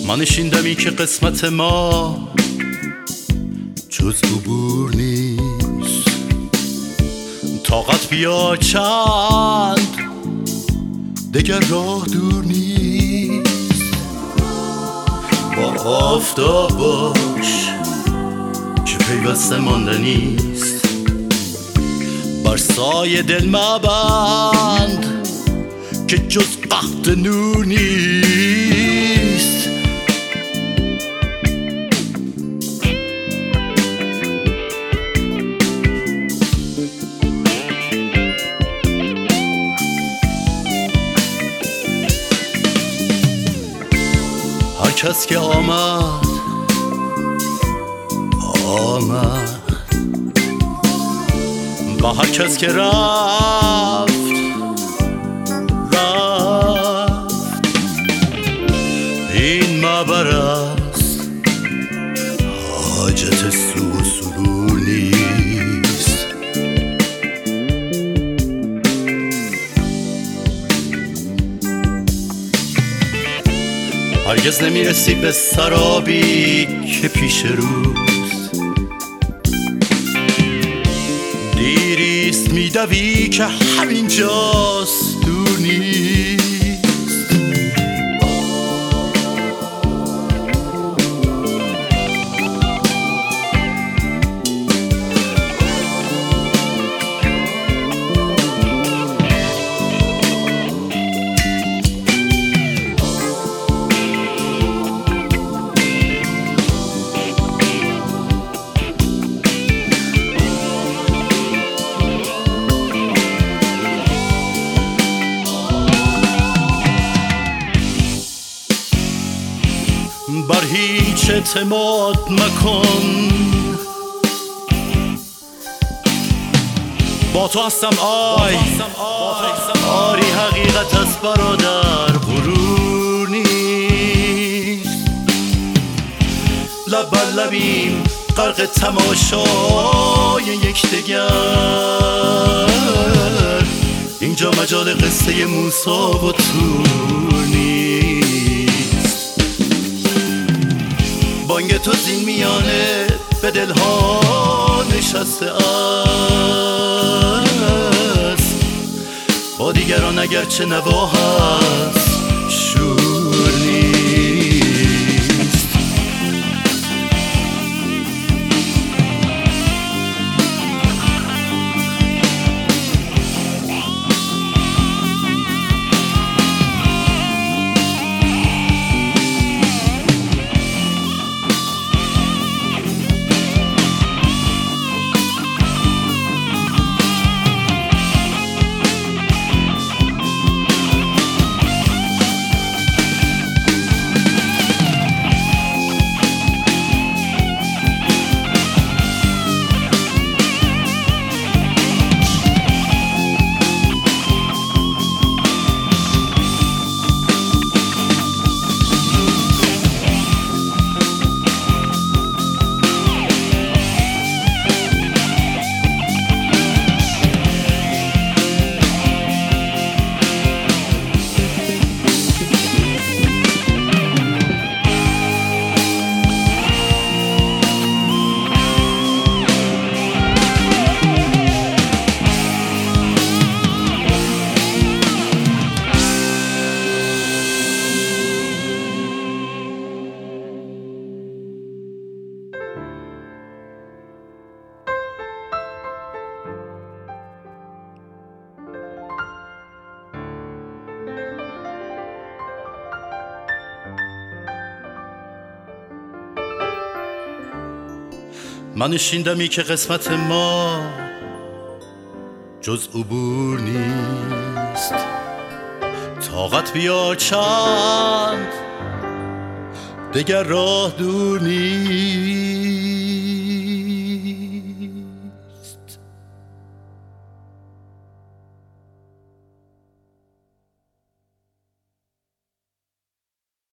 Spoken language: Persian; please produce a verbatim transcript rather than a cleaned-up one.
ما نشیندمی که قسمت ما جز عبور نیست. طاقت بیا چند دگر راه دور نیست. با آفتاب باش که پیوسته ماندنیست. بر سایه دل مبند که جز قحط نور نیست. هر کس که آمد آمد و هر کس که رفت رفت. این معبر است حاجت سو و سرور نیست. هرگز نمیرسی به سرابی که پیش روست. دیریست میدوی که همینجاست دور نیست. بر هیچ اعتماد مکن، با تو هستم آی آری حقیقت است برادر غرور نیست. لب بر لبیم غرق تماشای یکدیگر. اینجا مجال قصه موسی و تور نیست. بانگ تو زین میانه به دلها نشسته است. با دیگران اگرچه نوا هست شور نیست. من نشیندمی که قسمت ما جز عبور نیست. طاقت بیار چند دگر راه دور نیست.